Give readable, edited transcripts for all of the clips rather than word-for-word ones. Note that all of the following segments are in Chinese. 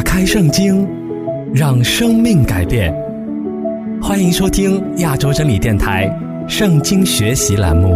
开圣经，让生命改变。欢迎收听亚洲真理电台圣经学习栏目。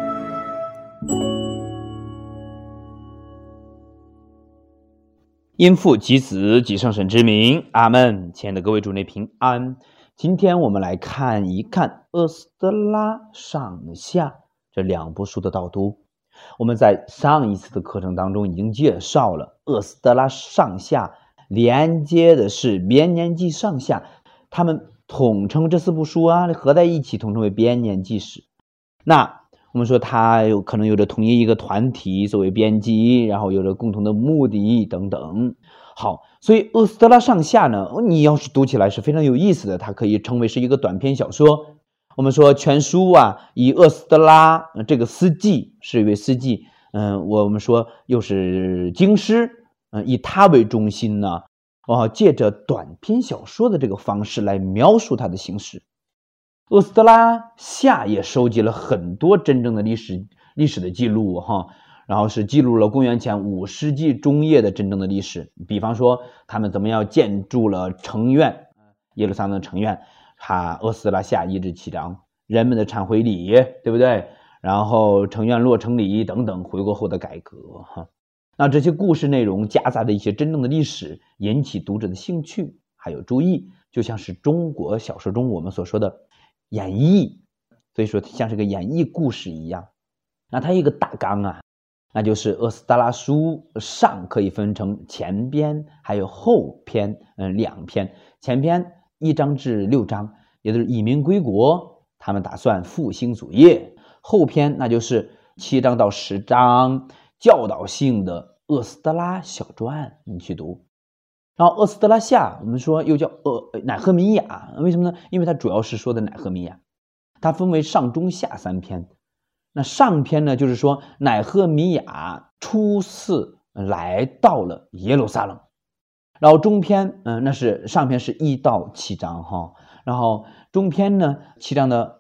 因父及子及圣神之名，阿们。亲爱的各位主内平安。今天我们来看一看厄斯德拉上下这两部书的导读。我们在上一次的课程当中已经介绍了厄斯德拉上下连接的是编年记上下，他们统称这四部书合在一起统称为编年记史。那我们说它可能有着同一个团体作为编辑，然后有着共同的目的等等。好，所以厄斯德拉上下呢，你要是读起来是非常有意思的，它可以称为是一个短篇小说。我们说全书以厄斯德拉这个司祭是一位司祭，我们说又是经师，以他为中心呢，借着短篇小说的这个方式来描述他的行事。厄斯德拉下也收集了很多真正的历史的记录然后是记录了公元前5世纪中叶的真正的历史。比方说他们怎么样建筑了城院，耶路撒冷城院，厄斯德拉下1至7章，人们的忏悔礼，对不对？然后城院落成礼等等，回国后的改革那这些故事内容夹杂的一些真正的历史，引起读者的兴趣还有注意，就像是中国小说中我们所说的演绎，所以说像是个演绎故事一样。那它一个大纲那就是厄斯德拉书上可以分成前篇还有后篇两篇。前篇1章至6章，也就是移民归国，他们打算复兴祖业。后篇那就是7章到10章，教导性的厄斯德拉小传，你去读。然后厄斯德拉下我们说又叫乃赫米雅，为什么呢？因为它主要是说的乃赫米雅，它分为上中下3篇。那上篇呢，就是说乃赫米雅初次来到了耶路撒冷。然后中篇那是上篇是1到7章然后中篇呢7章的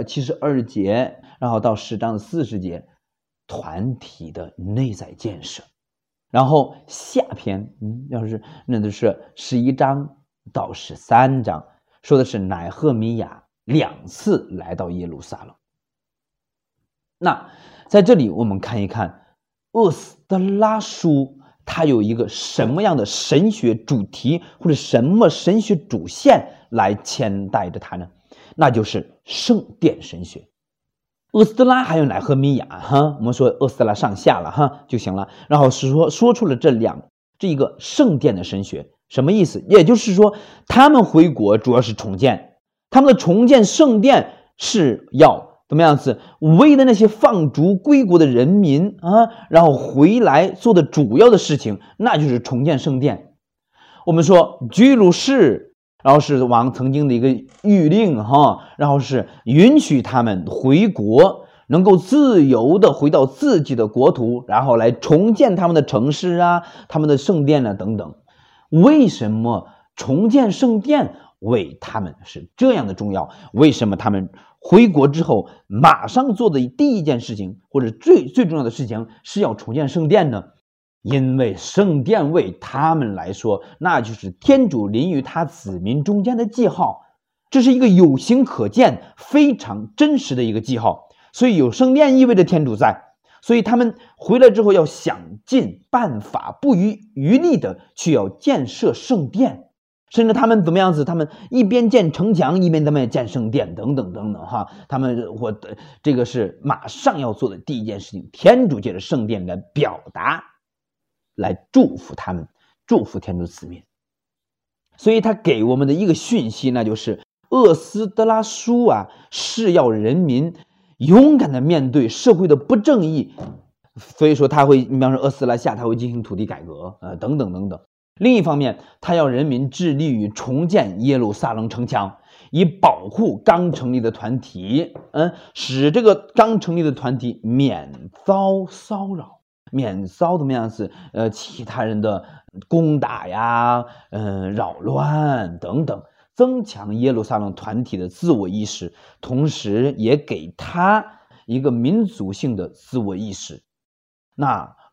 72节，然后到10章的40节，团体的内在建设。然后下篇那就是11章到13章，说的是乃赫米雅2次来到耶路撒冷。那在这里我们看一看厄斯德拉书它有一个什么样的神学主题或者什么神学主线来牵带着它呢？那就是圣殿神学。厄斯德拉还有乃赫米雅我们说厄斯德拉上下了就行了。然后是说出了这一个圣殿的神学。什么意思？也就是说他们回国主要是重建，他们的重建圣殿是要怎么样子为了那些放逐归国的人民然后回来做的主要的事情，那就是重建圣殿。我们说居鲁士然后是王曾经的一个谕令然后是允许他们回国，能够自由的回到自己的国土，然后来重建他们的城市他们的圣殿等等。为什么重建圣殿为他们是这样的重要？为什么他们回国之后马上做的第一件事情或者最重要的事情是要重建圣殿呢？因为圣殿为他们来说，那就是天主临于他子民中间的记号，这是一个有形可见非常真实的一个记号。所以有圣殿意味着天主在，所以他们回来之后要想尽办法不遗余力的去要建设圣殿，甚至他们怎么样子，他们一边建城墙一边他们建圣殿等等等等他们这个是马上要做的第一件事情。天主借着圣殿来表达，来祝福他们，祝福天主子民。所以他给我们的一个讯息，那就是厄斯德拉书是要人民勇敢的面对社会的不正义。所以说他会，你比方说厄斯德拉下他会进行土地改革等等等等。另一方面他要人民致力于重建耶路撒冷城墙，以保护刚成立的团体使这个刚成立的团体免遭骚扰，免遭怎么样子其他人的攻打扰乱等等，增强耶路撒冷团体的自我意识，同时也给他一个民族性的自我意识。那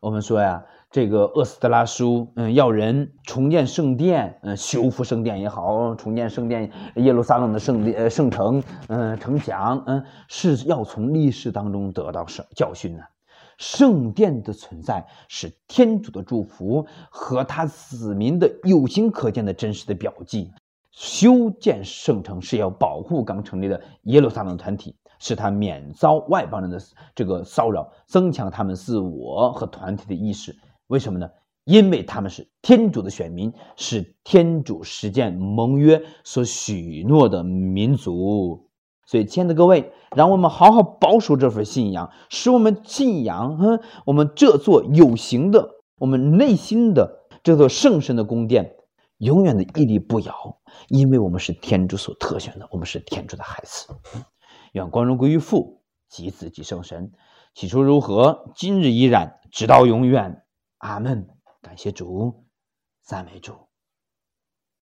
我们说呀，这个厄斯特拉书，要人重建圣殿，修复圣殿也好，重建圣殿，耶路撒冷的圣城，城墙，是要从历史当中得到教训的。圣殿的存在是天主的祝福和他子民的有形可见的真实的标记。修建圣城是要保护刚成立的耶路撒冷团体，使他免遭外邦人的这个骚扰，增强他们自我和团体的意识。为什么呢？因为他们是天主的选民，是天主实践盟约所许诺的民族。所以亲爱的各位，让我们好好保守这份信仰，使我们信仰我们这座有形的我们内心的这座圣神的宫殿永远的屹立不摇，因为我们是天主所特选的，我们是天主的孩子。愿光荣归于父及子及圣神，起初如何，今日依然，直到永远。阿们。感谢主，赞美主。